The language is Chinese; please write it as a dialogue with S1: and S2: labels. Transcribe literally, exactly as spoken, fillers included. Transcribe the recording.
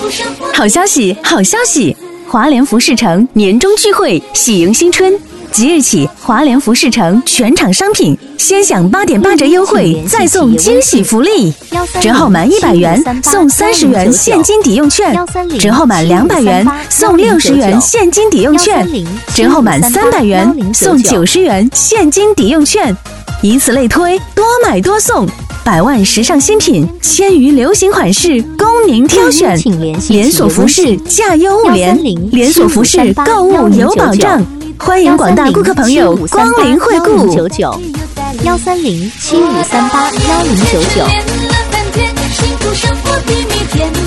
S1: 好消息，好消息！华联服饰城年终聚会，喜迎新春。即日起，华联服饰城全场商品先享八点八折优惠，再送惊喜福利。折后满一百元送三十元现金抵用券，折后满两百元送六十元现金抵用券，折后满三百元送九十元现金抵用券。以此类推，多买多送。百万时尚新品，千余流行款式，供您挑选。连锁服饰价优物廉，连锁服饰购物有保障。欢迎广大顾客朋友光临惠顾。
S2: 幺三零七五三八幺零九九。